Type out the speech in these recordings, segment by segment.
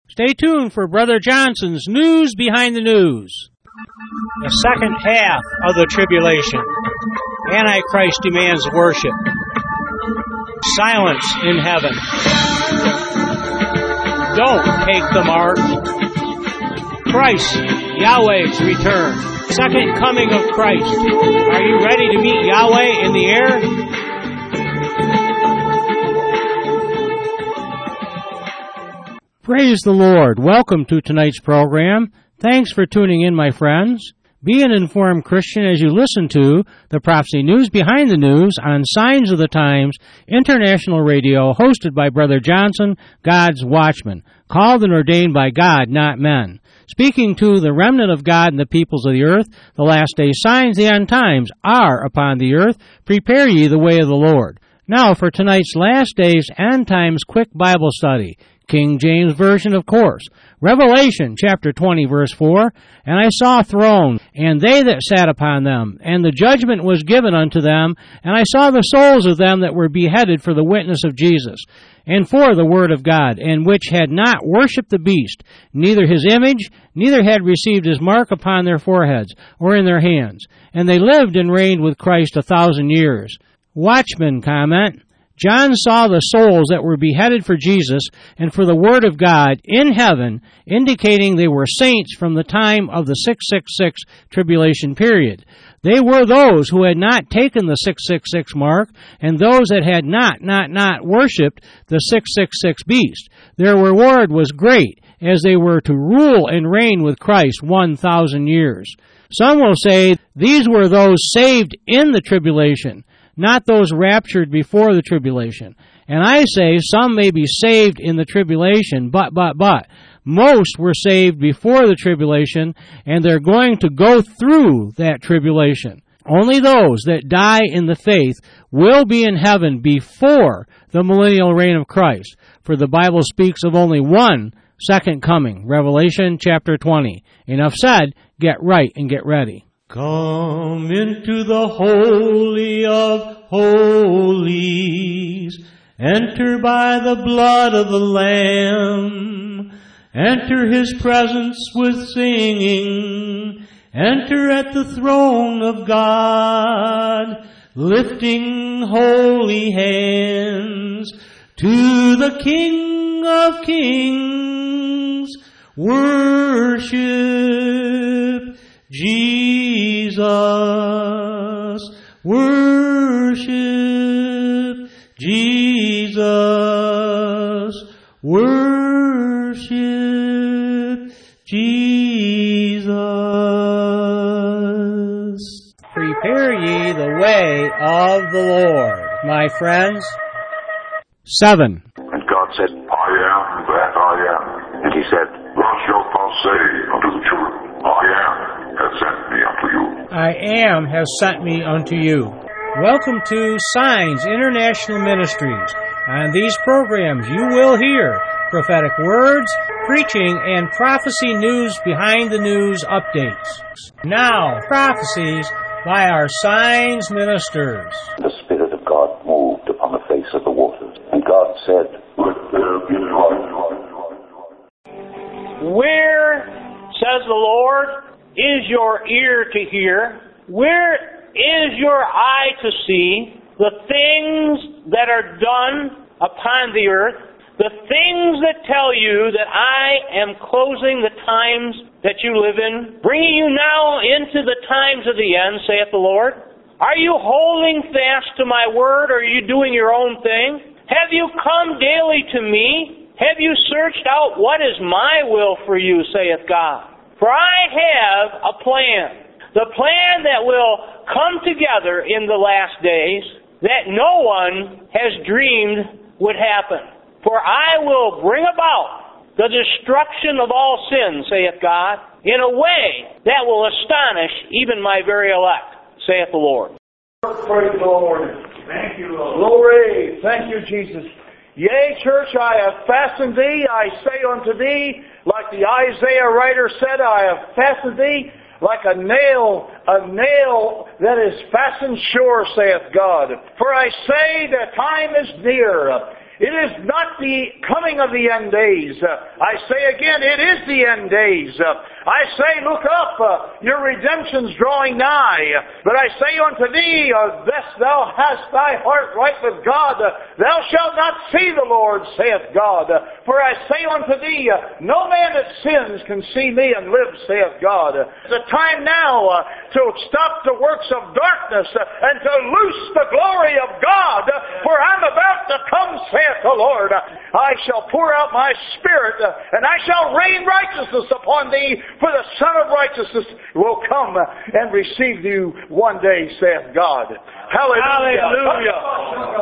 Stay tuned for Brother Johnson's News Behind the News. The second half of the tribulation. Antichrist demands worship. Silence in heaven. Don't take the mark. Christ, Yahweh's return. Second coming of Christ. Are you ready to meet Yahweh in the air? Praise the Lord. Welcome to tonight's program. Thanks for tuning in, my friends. Be an informed Christian as you listen to the Prophecy News Behind the News on Signs of the Times International Radio, hosted by Brother Johnson, God's Watchman, called and ordained by God, not men. Speaking to the remnant of God and the peoples of the earth, the last day signs, the end times are upon the earth. Prepare ye the way of the Lord. Now for tonight's last days end times quick Bible study. King James Version, of course. Revelation chapter 20, verse 4, And I saw thrones, and they that sat upon them, and the judgment was given unto them, and I saw the souls of them that were beheaded for the witness of Jesus, and for the word of God, and which had not worshipped the beast, neither his image, neither had received his mark upon their foreheads, or in their hands. And they lived and reigned with Christ 1,000 years. Watchman comment, John saw the souls that were beheaded for Jesus and for the Word of God in heaven, indicating they were saints from the time of the 666 tribulation period. They were those who had not taken the 666 mark and those that had not worshipped the 666 beast. Their reward was great, as they were to rule and reign with Christ 1,000 years. Some will say these were those saved in the tribulation, not those raptured before the tribulation. And I say some may be saved in the tribulation, but. Most were saved before the tribulation, and they're going to go through that tribulation. Only those that die in the faith will be in heaven before the millennial reign of Christ, for the Bible speaks of only one second coming. Revelation chapter 20. Enough said. Get right and get ready. Come into the Holy of Holies. Enter by the blood of the Lamb. Enter his presence with singing. Enter at the throne of God, lifting holy hands to the King of Kings. Worship Jesus, worship Jesus, worship Jesus. Prepare ye the way of the Lord, my friends. 7. And God said, I am that I am. And he said, Thus shalt thou say unto the children, I am has sent me unto you. I am has sent me unto you. Welcome to Signs International Ministries. On these programs you will hear prophetic words, preaching, and prophecy news behind the news updates. Now, prophecies by our Signs ministers. The Spirit of God moved upon the face of the waters, and God said, Let there be light. Where, says the Lord, is your ear to hear? Where is your eye to see the things that are done upon the earth? The things that tell you that I am closing the times that you live in, bringing you now into the times of the end, saith the Lord. Are you holding fast to my word, or are you doing your own thing? Have you come daily to me? Have you searched out what is my will for you, saith God? For I have a plan, the plan that will come together in the last days that no one has dreamed would happen. For I will bring about the destruction of all sin, saith God, in a way that will astonish even my very elect, saith the Lord. Praise the Lord. Thank you, Lord. Glory. Thank you, Jesus. Yea, church, I have fastened thee, I say unto thee, like the Isaiah writer said, I have fastened thee like a nail that is fastened sure, saith God. For I say the time is near, It is not the coming of the end days. I say again, it is the end days. I say, look up, your redemption's drawing nigh. But I say unto thee, lest thou hast thy heart right with God, thou shalt not see the Lord, saith God. For I say unto thee, no man that sins can see me and live, saith God. It's the time now to stop the works of darkness and to loose the glory of God, for I'm about to come, saith the Lord. I shall pour out my Spirit, and I shall rain righteousness upon thee, for the Son of Righteousness will come and receive you one day, saith God. Hallelujah.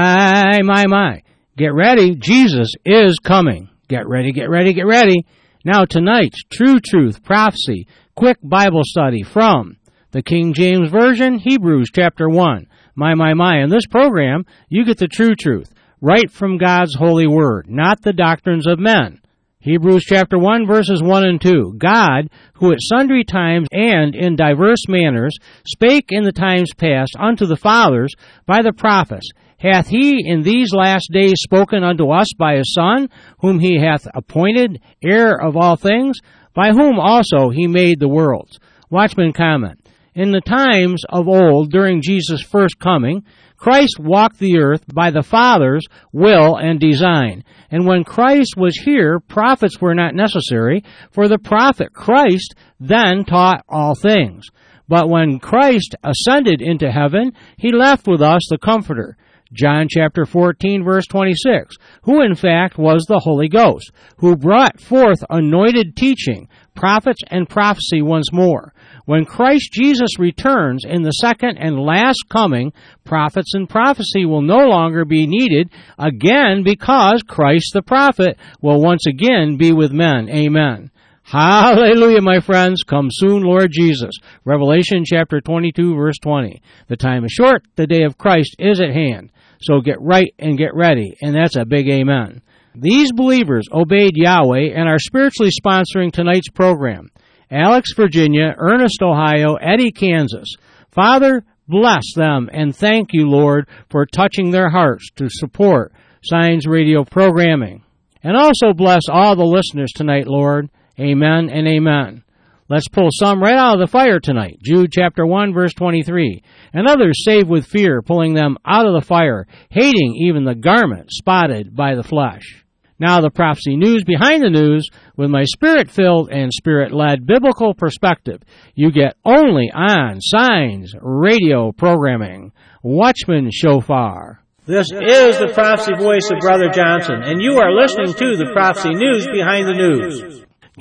My. Get ready. Jesus is coming. Get ready, get ready, get ready. Now tonight's True Truth Prophecy, quick Bible study from the King James Version, Hebrews chapter 1. My. In this program, you get the true truth, right from God's holy word, not the doctrines of men. Hebrews chapter 1, verses 1 and 2. God, who at sundry times and in diverse manners spake in the times past unto the fathers by the prophets, hath he in these last days spoken unto us by his Son, whom he hath appointed heir of all things, by whom also he made the worlds. Watchman comment. In the times of old, during Jesus' first coming, Christ walked the earth by the Father's will and design. And when Christ was here, prophets were not necessary, for the prophet Christ then taught all things. But when Christ ascended into heaven, he left with us the Comforter, John chapter 14, verse 26, who in fact was the Holy Ghost, who brought forth anointed teaching, prophets, and prophecy once more. When Christ Jesus returns in the second and last coming, prophets and prophecy will no longer be needed again because Christ the prophet will once again be with men. Amen. Hallelujah, my friends. Come soon, Lord Jesus. Revelation chapter 22, verse 20. The time is short. The day of Christ is at hand. So get right and get ready. And that's a big amen. These believers obeyed Yahweh and are spiritually sponsoring tonight's program. Alex, Virginia, Ernest, Ohio, Eddie, Kansas. Father, bless them and thank you, Lord, for touching their hearts to support Signs Radio programming. And also bless all the listeners tonight, Lord. Amen and amen. Let's pull some right out of the fire tonight. Jude chapter 1, verse 23. And others saved with fear, pulling them out of the fire, hating even the garment spotted by the flesh. Now the prophecy news behind the news with my spirit-filled and spirit-led biblical perspective you get only on Signs Radio programming. Watchman Shofar. This is the prophecy voice of Brother Johnson, and you are listening to the prophecy news behind the news.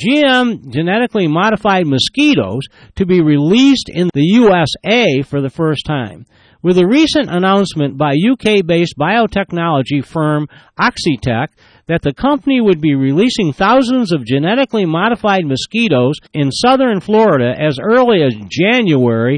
GM genetically modified mosquitoes to be released in the USA for the first time. With a recent announcement by UK-based biotechnology firm Oxitec that the company would be releasing thousands of genetically modified mosquitoes in southern Florida as early as January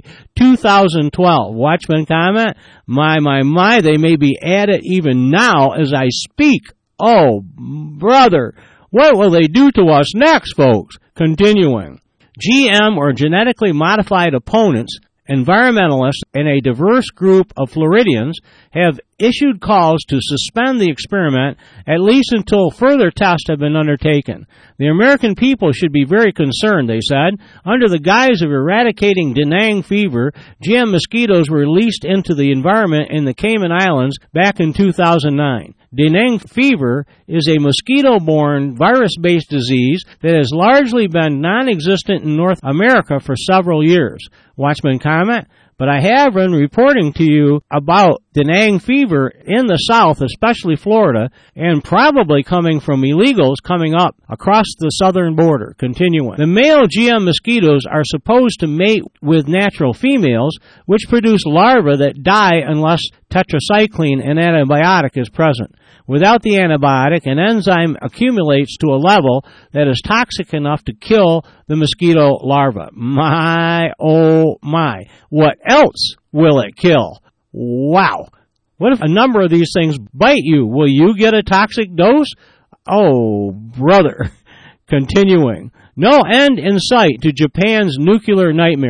2012. Watchman comment, my, they may be at it even now as I speak. Oh, brother, what will they do to us next, folks? Continuing. GM, or genetically modified opponents, environmentalists, and a diverse group of Floridians have issued calls to suspend the experiment at least until further tests have been undertaken. The American people should be very concerned, they said. Under the guise of eradicating dengue fever, GM mosquitoes were released into the environment in the Cayman Islands back in 2009. Dengue fever is a mosquito-borne virus-based disease that has largely been non-existent in North America for several years. Watchman comment, but I have been reporting to you about dengue fever in the South, especially Florida, and probably coming from illegals coming up across the southern border. Continuing. The male GM mosquitoes are supposed to mate with natural females, which produce larvae that die unless tetracycline, an antibiotic, is present. Without the antibiotic, an enzyme accumulates to a level that is toxic enough to kill the mosquito larva. My, oh my. What else will it kill? Wow. What if a number of these things bite you? Will you get a toxic dose? Oh, brother. Continuing. No end in sight to Japan's nuclear nightmare.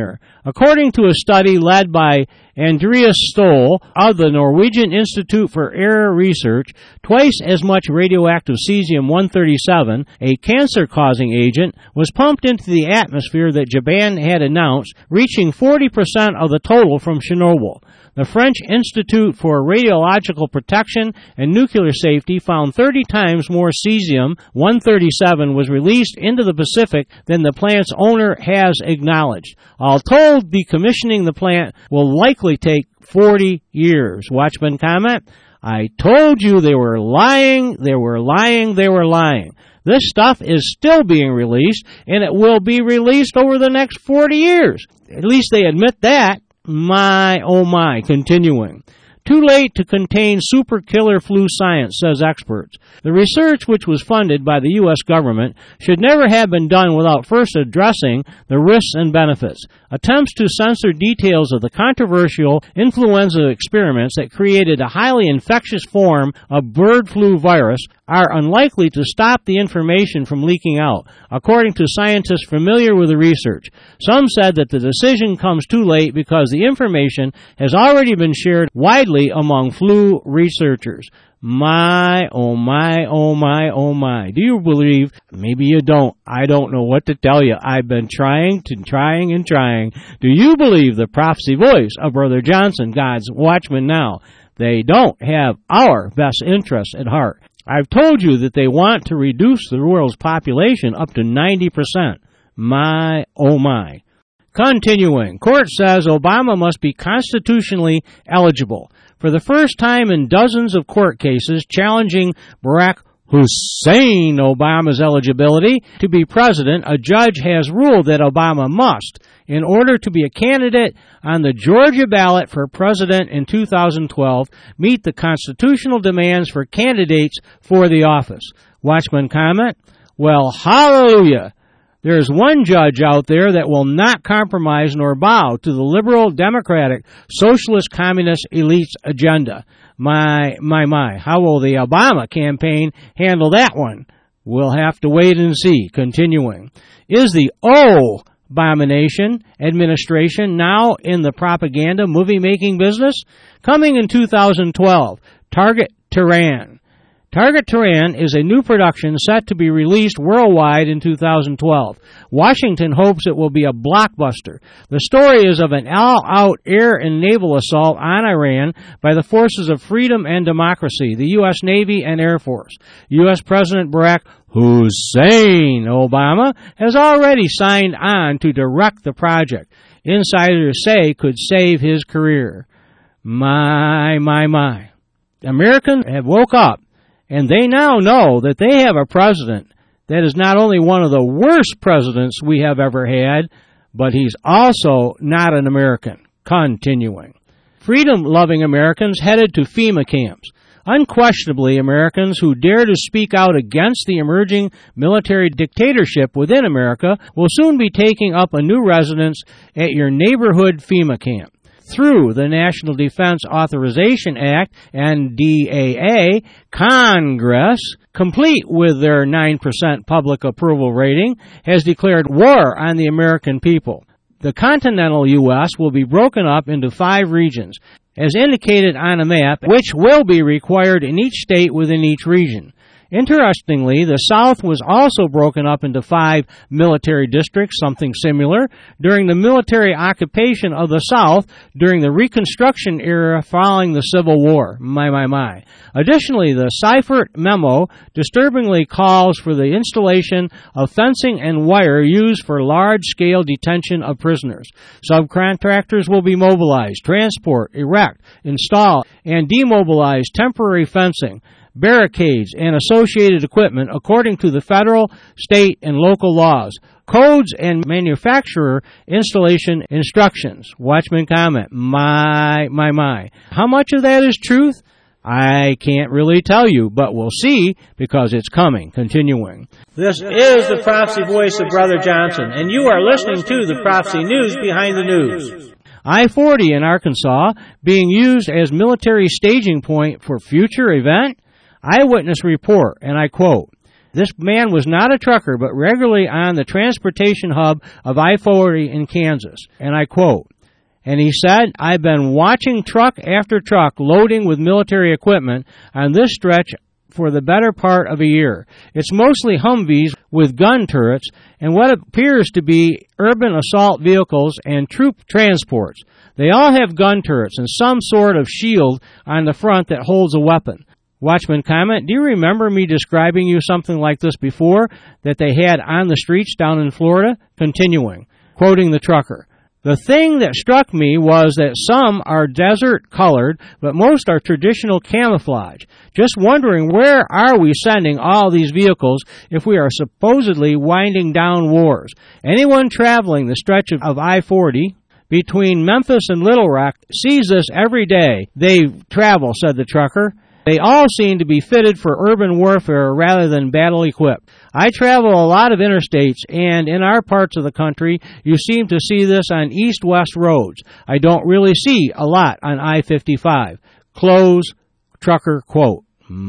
According to a study led by Andreas Stoll of the Norwegian Institute for Air Research, twice as much radioactive cesium-137, a cancer-causing agent, was pumped into the atmosphere that Japan had announced, reaching 40% of the total from Chernobyl. The French Institute for Radiological Protection and Nuclear Safety found 30 times more cesium-137 was released into the Pacific than the plant's owner has acknowledged. All told, decommissioning the plant will likely take 40 years. Watchman comment, I told you they were lying, they were lying, they were lying. This stuff is still being released, and it will be released over the next 40 years. At least they admit that. My, oh my, continuing. Too late to contain super killer flu science, says experts. The research, which was funded by the U.S. government, should never have been done without first addressing the risks and benefits. Attempts to censor details of the controversial influenza experiments that created a highly infectious form of bird flu virus are unlikely to stop the information from leaking out, according to scientists familiar with the research. Some said that the decision comes too late because the information has already been shared widely among flu researchers. My, oh my, oh my, oh my. Do you believe? Maybe you don't. I don't know what to tell you. I've been trying. Do you believe the prophecy voice of Brother Johnson, God's watchman now? They don't have our best interests at heart. I've told you that they want to reduce the world's population up to 90%. My, oh my. Continuing, court says Obama must be constitutionally eligible. For the first time in dozens of court cases challenging Barack Hussein Obama's eligibility to be president, a judge has ruled that Obama must, in order to be a candidate on the Georgia ballot for president in 2012, meet the constitutional demands for candidates for the office. Watchman comment, well, hallelujah. There is one judge out there that will not compromise nor bow to the liberal, democratic, socialist, communist elites' agenda. My. How will the Obama campaign handle that one? We'll have to wait and see. Continuing. Is the Obama administration now in the propaganda movie-making business? Coming in 2012, Target Tehran. Target Tehran is a new production set to be released worldwide in 2012. Washington hopes it will be a blockbuster. The story is of an all-out air and naval assault on Iran by the forces of freedom and democracy, the U.S. Navy and Air Force. U.S. President Barack Hussein Obama has already signed on to direct the project. Insiders say could save his career. My. Americans have woke up, and they now know that they have a president that is not only one of the worst presidents we have ever had, but he's also not an American. Continuing. Freedom-loving Americans headed to FEMA camps. Unquestionably, Americans who dare to speak out against the emerging military dictatorship within America will soon be taking up a new residence at your neighborhood FEMA camp. Through the National Defense Authorization Act and NDAA, Congress, complete with their 9% public approval rating, has declared war on the American people. The continental U.S. will be broken up into 5 regions, as indicated on a map, which will be required in each state within each region. Interestingly, the South was also broken up into 5 military districts, something similar, during the military occupation of the South during the Reconstruction era following the Civil War. My. Additionally, the Seifert memo disturbingly calls for the installation of fencing and wire used for large-scale detention of prisoners. Subcontractors will be mobilized, transport, erect, install, and demobilize temporary fencing, barricades, and associated equipment according to the federal, state, and local laws, codes, and manufacturer installation instructions. Watchman comment, my. How much of that is truth? I can't really tell you, but we'll see because it's coming. Continuing. This is the prophecy voice of Brother Johnson, and you are listening to the prophecy news behind the news. I-40 in Arkansas being used as military staging point for future event? Eyewitness report, and I quote, this man was not a trucker, but regularly on the transportation hub of I-40 in Kansas. And I quote, and he said, I've been watching truck after truck loading with military equipment on this stretch for the better part of a year. It's mostly Humvees with gun turrets and what appears to be urban assault vehicles and troop transports. They all have gun turrets and some sort of shield on the front that holds a weapon. Watchman comment, do you remember me describing you something like this before that they had on the streets down in Florida? Continuing, quoting the trucker. The thing that struck me was that some are desert-colored, but most are traditional camouflage. Just wondering, where are we sending all these vehicles if we are supposedly winding down wars? Anyone traveling the stretch of I-40 between Memphis and Little Rock sees this every day they travel, said the trucker. They all seem to be fitted for urban warfare rather than battle-equipped. I travel a lot of interstates, and in our parts of the country, you seem to see this on east-west roads. I don't really see a lot on I-55. Close trucker quote.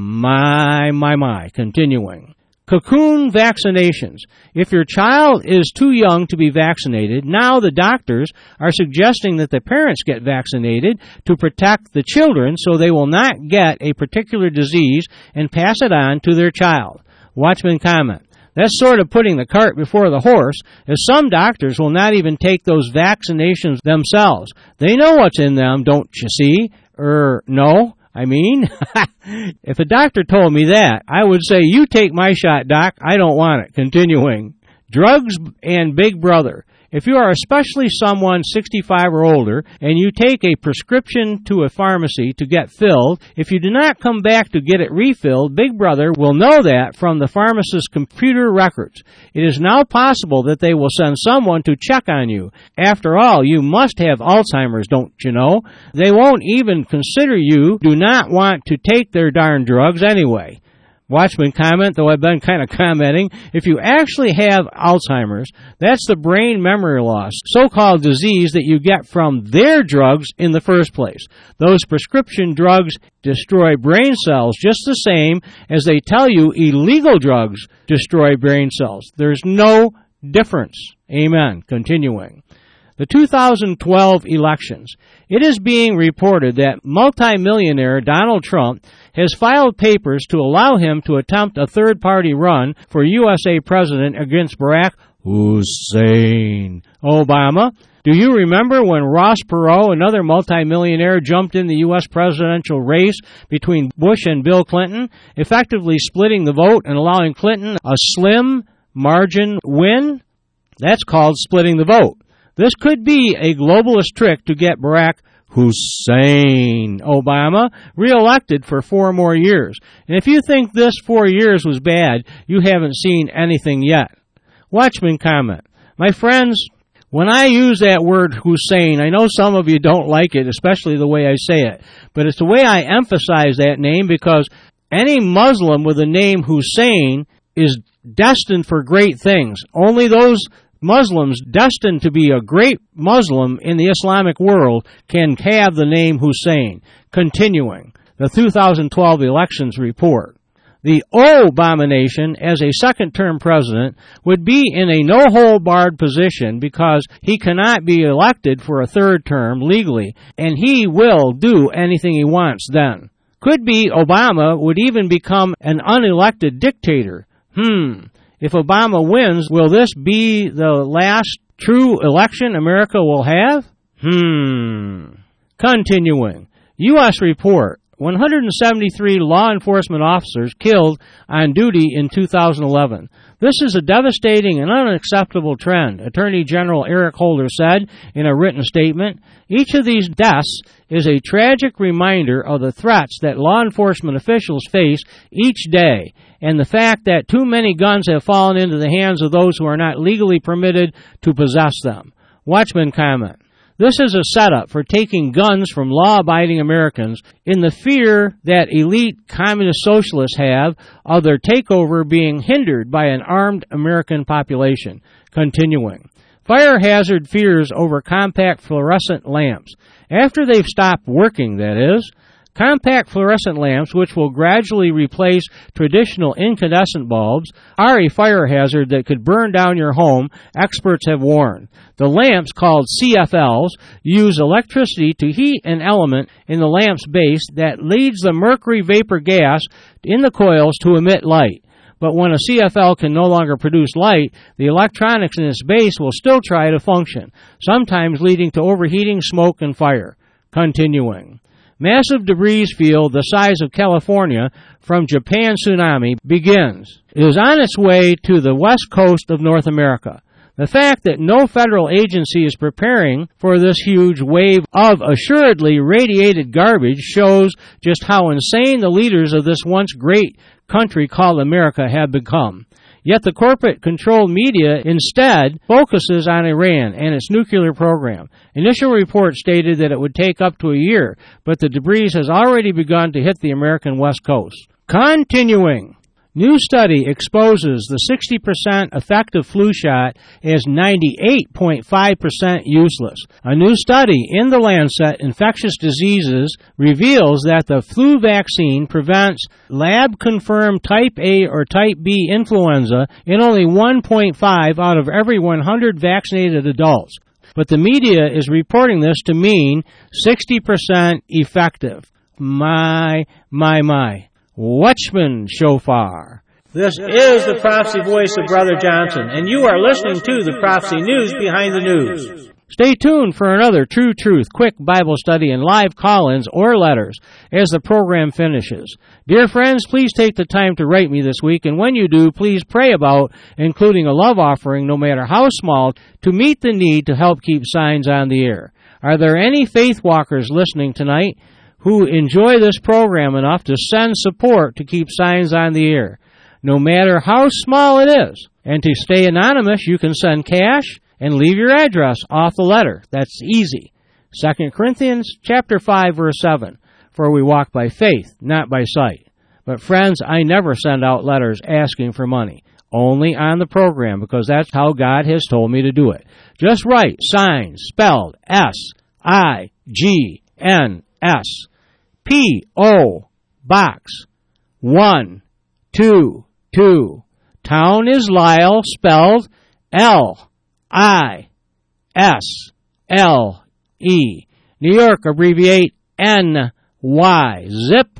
My. Continuing. Cocoon vaccinations. If your child is too young to be vaccinated, now the doctors are suggesting that the parents get vaccinated to protect the children so they will not get a particular disease and pass it on to their child. Watchman comment. That's sort of putting the cart before the horse, as some doctors will not even take those vaccinations themselves. They know what's in them, don't you see? No. I mean, if a doctor told me that, I would say, you take my shot, doc. I don't want it. Continuing. Drugs and Big Brother. If you are especially someone 65 or older and you take a prescription to a pharmacy to get filled, if you do not come back to get it refilled, Big Brother will know that from the pharmacist's computer records. It is now possible that they will send someone to check on you. After all, you must have Alzheimer's, don't you know? They won't even consider you do not want to take their darn drugs anyway. Watchman comment, though I've been kind of commenting, if you actually have Alzheimer's, that's the brain memory loss, so-called disease that you get from their drugs in the first place. Those prescription drugs destroy brain cells just the same as they tell you illegal drugs destroy brain cells. There's no difference. Amen. Continuing. The 2012 elections. It is being reported that multimillionaire Donald Trump has filed papers to allow him to attempt a third-party run for USA president against Barack Hussein Obama. Do you remember when Ross Perot, another multimillionaire, jumped in the U.S. presidential race between Bush and Bill Clinton, effectively splitting the vote and allowing Clinton a slim margin win? That's called splitting the vote. This could be a globalist trick to get Barack Hussein Obama reelected for 4 more years. And if you think this 4 years was bad, you haven't seen anything yet. Watchman comment. My friends, when I use that word Hussein, I know some of you don't like it, especially the way I say it, but it's the way I emphasize that name because any Muslim with the name Hussein is destined for great things. Only those Muslims destined to be a great Muslim in the Islamic world can have the name Hussein. Continuing, the 2012 elections report. The Obama-nation, as a second-term president, would be in a no-hold-barred position because he cannot be elected for a third term legally, and he will do anything he wants then. Could be Obama would even become an unelected dictator. If Obama wins, will this be the last true election America will have? Continuing. U.S. report. 173 law enforcement officers killed on duty in 2011. This is a devastating and unacceptable trend, Attorney General Eric Holder said in a written statement. Each of these deaths is a tragic reminder of the threats that law enforcement officials face each day and the fact that too many guns have fallen into the hands of those who are not legally permitted to possess them. Watchman comment. This is a setup for taking guns from law-abiding Americans in the fear that elite communist socialists have of their takeover being hindered by an armed American population. Continuing. Fire hazard fears over compact fluorescent lamps. After they've stopped working, that is. Compact fluorescent lamps, which will gradually replace traditional incandescent bulbs, are a fire hazard that could burn down your home, experts have warned. The lamps, called CFLs, use electricity to heat an element in the lamp's base that leads the mercury vapor gas in the coils to emit light. But when a CFL can no longer produce light, the electronics in its base will still try to function, sometimes leading to overheating, smoke, and fire. Continuing. Massive debris field the size of California from Japan tsunami begins. It is on its way to the west coast of North America. The fact that no federal agency is preparing for this huge wave of assuredly radiated garbage shows just how insane the leaders of this once great country called America have become. Yet the corporate-controlled media instead focuses on Iran and its nuclear program. Initial reports stated that it would take up to a year, but the debris has already begun to hit the American West Coast. Continuing. New study exposes the 60% effective flu shot as 98.5% useless. A new study in the Lancet Infectious Diseases reveals that the flu vaccine prevents lab-confirmed type A or type B influenza in only 1.5 out of every 100 vaccinated adults. But the media is reporting this to mean 60% effective. My. Watchman Shofar. This is the prophecy voice of Brother Johnson, and you are listening to the Prophecy News Behind the News. Stay tuned for another True Truth quick Bible study and live call-ins or letters as the program finishes. Dear friends, please take the time to write me this week, and when you do, please pray about including a love offering, no matter how small, to meet the need to help keep signs on the air. Are there any faith walkers listening tonight who enjoy this program enough to send support to keep signs on the air, no matter how small it is? And to stay anonymous, you can send cash and leave your address off the letter. That's easy. 2 Corinthians chapter 5, verse 7, for we walk by faith, not by sight. But friends, I never send out letters asking for money, only on the program, because that's how God has told me to do it. Just write signs spelled S-I-G-N-S, P.O. Box 122. Town is Lisle, spelled L-I-S-L-E. New York, abbreviate N-Y. Zip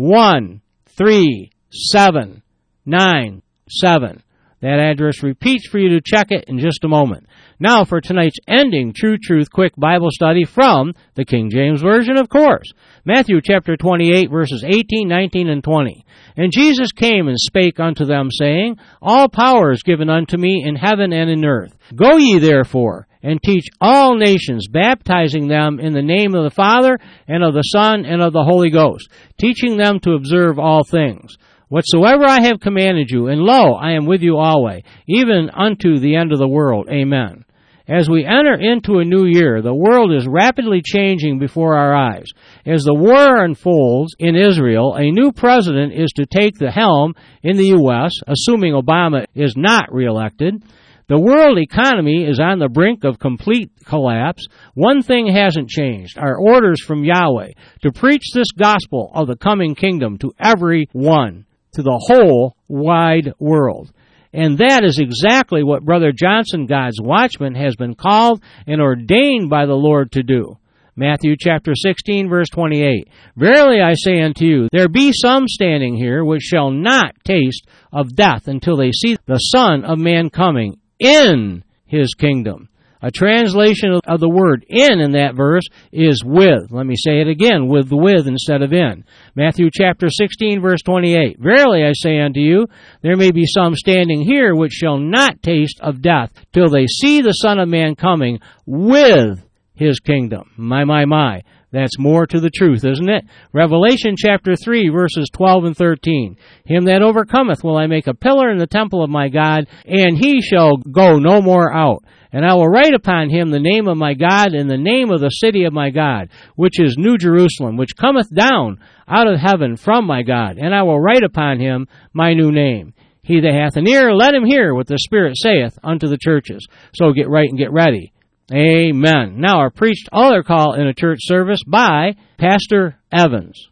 13797. That address repeats for you to check it in just a moment. Now for tonight's ending True Truth quick Bible study from the King James Version, of course. Matthew chapter 28, verses 18, 19, and 20. And Jesus came and spake unto them, saying, All power is given unto me in heaven and in earth. Go ye therefore, and teach all nations, baptizing them in the name of the Father, and of the Son, and of the Holy Ghost, teaching them to observe all things whatsoever I have commanded you, and lo, I am with you always, even unto the end of the world. Amen. As we enter into a new year, the world is rapidly changing before our eyes. As the war unfolds in Israel, a new president is to take the helm in the U.S., assuming Obama is not reelected. The world economy is on the brink of complete collapse. One thing hasn't changed: our orders from Yahweh to preach this gospel of the coming kingdom to everyone, to the whole wide world. And that is exactly what Brother Johnson, God's Watchman, has been called and ordained by the Lord to do. Matthew chapter 16, verse 28. Verily I say unto you, there be some standing here which shall not taste of death until they see the Son of Man coming in his kingdom. A translation of the word in that verse is with. Let me say it again, with instead of in. Matthew chapter 16, verse 28. Verily I say unto you, there may be some standing here which shall not taste of death till they see the Son of Man coming with his kingdom. My. That's more to the truth, isn't it? Revelation chapter 3, verses 12 and 13. Him that overcometh will I make a pillar in the temple of my God, and he shall go no more out. And I will write upon him the name of my God and the name of the city of my God, which is New Jerusalem, which cometh down out of heaven from my God. And I will write upon him my new name. He that hath an ear, let him hear what the Spirit saith unto the churches. So get right and get ready. Amen. Now our preached altar call in a church service by Pastor Evans.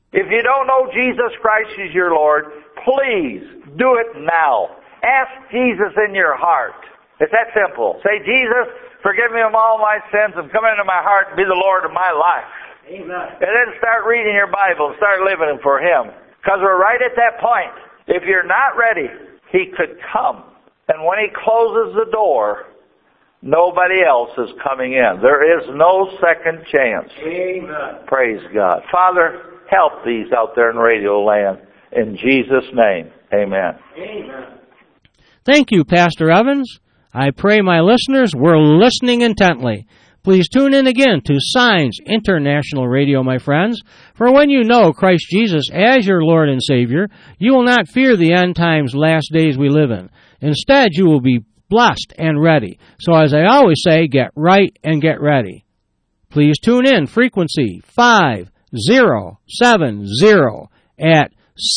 If you don't know Jesus Christ as your Lord, please do it now. Ask Jesus in your heart. It's that simple. Say, Jesus, forgive me of all my sins and come into my heart and be the Lord of my life. Amen. And then start reading your Bible and start living for Him. Because we're right at that point. If you're not ready, He could come. And when He closes the door, nobody else is coming in. There is no second chance. Amen. Praise God. Father, help these out there in Radio Land. In Jesus' name, amen. Amen. Thank you, Pastor Evans. I pray my listeners were listening intently. Please tune in again to Signs International Radio, my friends. For when you know Christ Jesus as your Lord and Savior, you will not fear the end times, last days we live in. Instead, you will be blessed and ready. So as I always say, get right and get ready. Please tune in, frequency 5070 at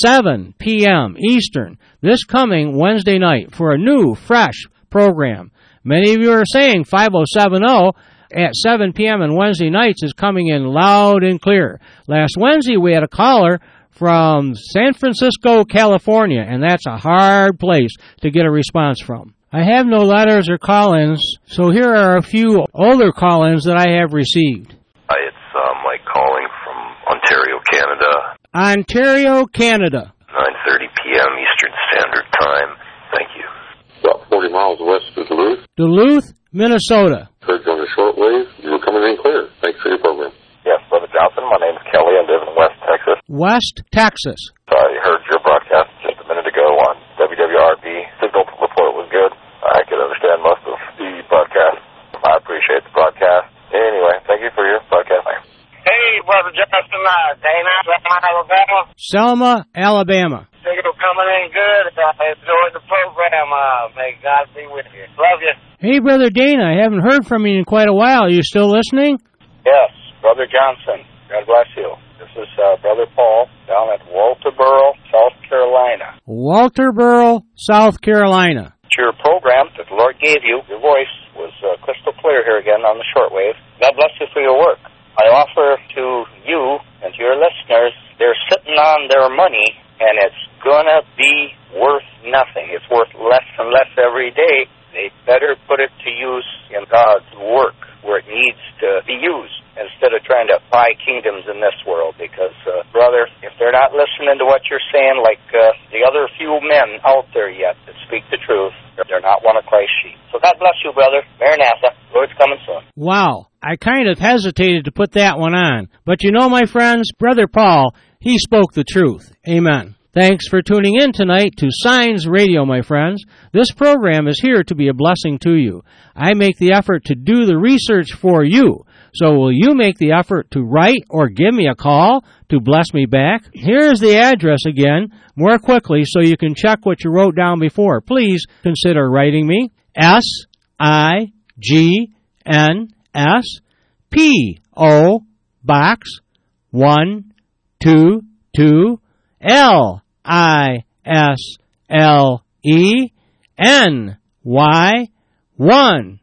7 p.m. Eastern this coming Wednesday night for a new, fresh program. Many of you are saying 5070 at 7 p.m. on Wednesday nights is coming in loud and clear. Last Wednesday we had a caller from San Francisco, California, and that's a hard place to get a response from. I have no letters or call-ins, so here are a few older call-ins that I have received. Hi, it's Mike calling from Ontario, Canada. Ontario, Canada. 9:30 p.m. Eastern Standard Time. Thank you. About 40 miles west of Duluth. Duluth, Minnesota. Heard you on the shortwave. You were coming in clear. Thanks for your program. Yes, Brother Johnson. My name's Kelly. I live in West Texas. West Texas. I heard your broadcast just a minute ago on WWRB. Signal report was good. I could understand most of the broadcast. I appreciate the broadcast. Anyway, thank you for your broadcast. Hey, Brother Justin, Dana, Selma, Alabama. Selma, Alabama. Signal coming in good. I enjoyed the program. May God be with you. Love you. Hey, Brother Dana, I haven't heard from you in quite a while. Are you still listening? Yes, Brother Johnson. God bless you. This is Brother Paul down at Walterboro, South Carolina. Walterboro, South Carolina. Your program that the Lord gave you, your voice was crystal clear here again on the shortwave. God bless you for your work. I offer to you and to your listeners, they're sitting on their money, and it's going to be worth nothing. It's worth less and less every day. They better put it to use in God's work where it needs to be used instead of trying to buy kingdoms in this world. Because, brother, if they're not listening to what you're saying, like the other few men out there yet that speak the truth, they're not one of Christ's sheep. So God bless you, brother. Maranatha. Lord's coming soon. Wow. I kind of hesitated to put that one on. But you know, my friends, Brother Paul, he spoke the truth. Amen. Thanks for tuning in tonight to Signs Radio, my friends. This program is here to be a blessing to you. I make the effort to do the research for you. So will you make the effort to write or give me a call to bless me back? Here's the address again, more quickly, so you can check what you wrote down before. Please consider writing me. SIGNS P.O. Box 122 LISLE NY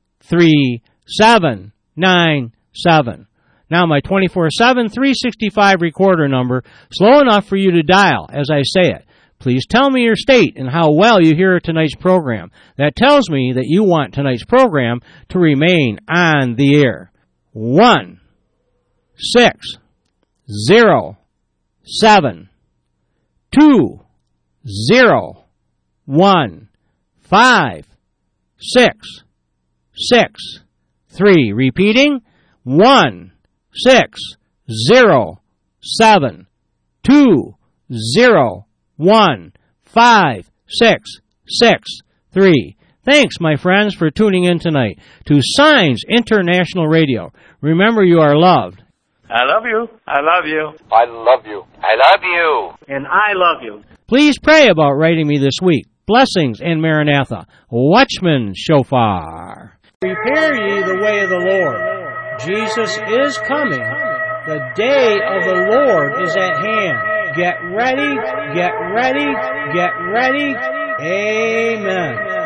13797. Now my 24/7 365 recorder number, slow enough for you to dial as I say it. Please tell me your state and how well you hear tonight's program. That tells me that you want tonight's program to remain on the air. 1-607-201-5663. Repeating, 1-607-201-5663. Thanks, my friends, for tuning in tonight to Signs International Radio. Remember, you are loved. I love you. I love you. I love you. I love you. And I love you. Please pray about writing me this week. Blessings and Maranatha. Watchman Shofar. Prepare ye the way of the Lord. Jesus is coming. The day of the Lord is at hand. Get ready, get ready, get ready. Amen.